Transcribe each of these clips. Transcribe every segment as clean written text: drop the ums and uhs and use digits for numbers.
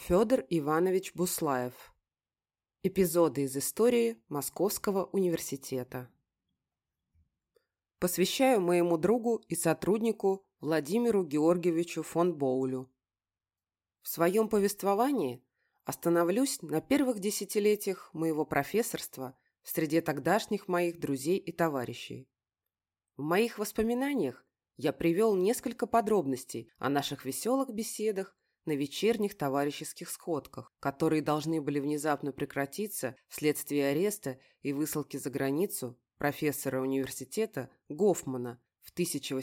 Федор Иванович Буслаев. Эпизоды из истории Московского университета. Посвящаю моему другу и сотруднику Владимиру Георгиевичу фон Боулю. В своем повествовании остановлюсь на первых десятилетиях моего профессорства в среде тогдашних моих друзей и товарищей. В моих воспоминаниях я привел несколько подробностей о наших веселых беседах на вечерних товарищеских сходках, которые должны были внезапно прекратиться вследствие ареста и высылки за границу профессора университета Гофмана в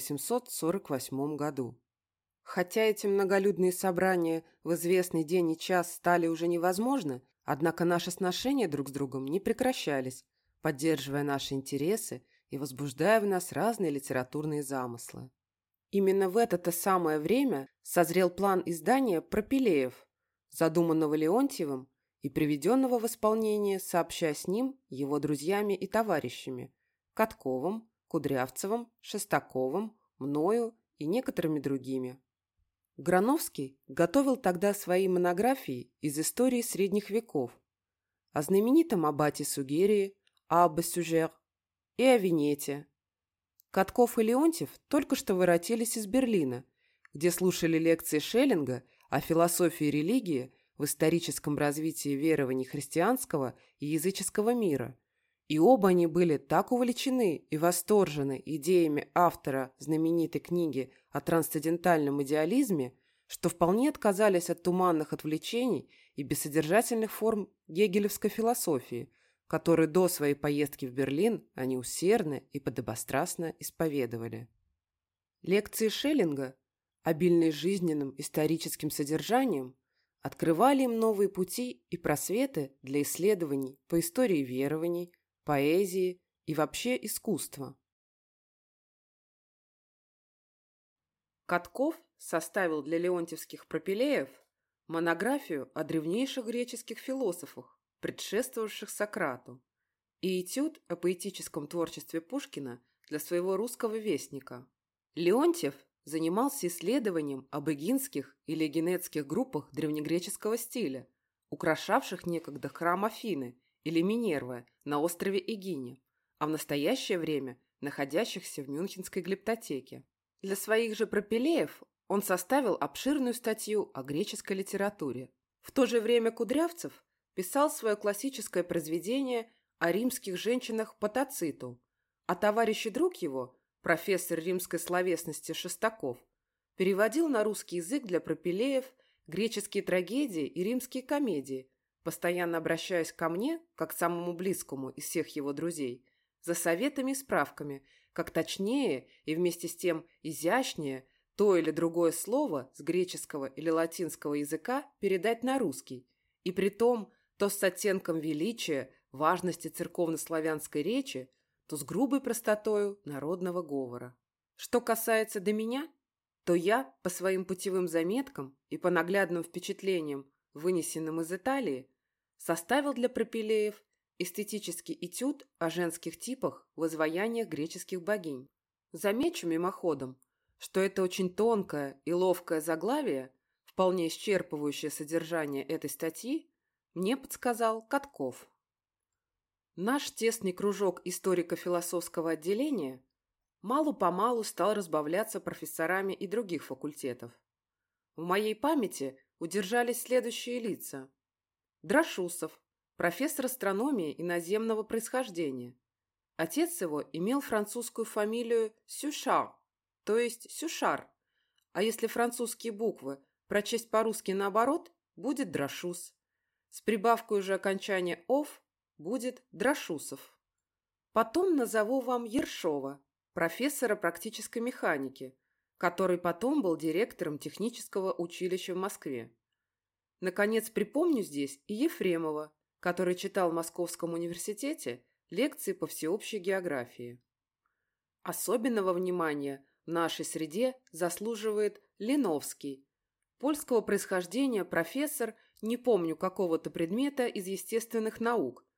1848 году. Хотя эти многолюдные собрания в известный день и час стали уже невозможны, однако наши сношения друг с другом не прекращались, поддерживая наши интересы и возбуждая в нас разные литературные замыслы. Именно в это-то самое время созрел план издания «Пропилеев», задуманного Леонтьевым и приведенного в исполнение, сообща с ним, его друзьями и товарищами Катковым, Кудрявцевым, Шестаковым, мною и некоторыми другими. Грановский готовил тогда свои монографии из истории средних веков о знаменитом аббате Сугерии, Аббе Сюжер и о Венете. Катков и Леонтьев только что воротились из Берлина, где слушали лекции Шеллинга о философии религии в историческом развитии верований христианского и языческого мира, и оба они были так увлечены и восторжены идеями автора знаменитой книги о трансцендентальном идеализме, что вполне отказались от туманных отвлечений и бессодержательных форм гегелевской философии, которые до своей поездки в Берлин они усердно и подобострастно исповедовали. Лекции Шеллинга, обильные жизненным историческим содержанием, открывали им новые пути и просветы для исследований по истории верований, поэзии и вообще искусства. Катков составил для леонтьевских пропилеев монографию о древнейших греческих философах, предшествовавших Сократу, и этюд о поэтическом творчестве Пушкина для своего русского вестника. Леонтьев занимался исследованием об эгинских или генетских группах древнегреческого стиля, украшавших некогда храм Афины или Минервы на острове Эгине, а в настоящее время находящихся в Мюнхенской глиптотеке. Для своих же пропилеев он составил обширную статью о греческой литературе. В то же время Кудрявцев писал свое классическое произведение о римских женщинах по Тациту, а товарищ и друг его, профессор римской словесности Шестаков, переводил на русский язык для пропилеев греческие трагедии и римские комедии, постоянно обращаясь ко мне, как к самому близкому из всех его друзей, за советами и справками, как точнее и вместе с тем изящнее то или другое слово с греческого или латинского языка передать на русский, и притом то с оттенком величия, важности церковно-славянской речи, то с грубой простотою народного говора. Что касается до меня, то я по своим путевым заметкам и по наглядным впечатлениям, вынесенным из Италии, составил для пропилеев эстетический этюд о женских типах в изваяниях греческих богинь. Замечу мимоходом, что это очень тонкое и ловкое заглавие, вполне исчерпывающее содержание этой статьи, мне подсказал Катков. Наш тесный кружок историко-философского отделения мало-помалу стал разбавляться профессорами и других факультетов. В моей памяти удержались следующие лица. Драшусов, профессор астрономии и наземного происхождения. Отец его имел французскую фамилию Сюшар, то есть Сюшар, а если французские буквы прочесть по-русски наоборот, будет Драшус. С прибавкой уже окончания «ов» будет Драшусов. Потом назову вам Ершова, профессора практической механики, который потом был директором технического училища в Москве. Наконец, припомню здесь и Ефремова, который читал в Московском университете лекции по всеобщей географии. Особенного внимания в нашей среде заслуживает Линовский, польского происхождения профессор, не помню какого-то предмета из естественных наук,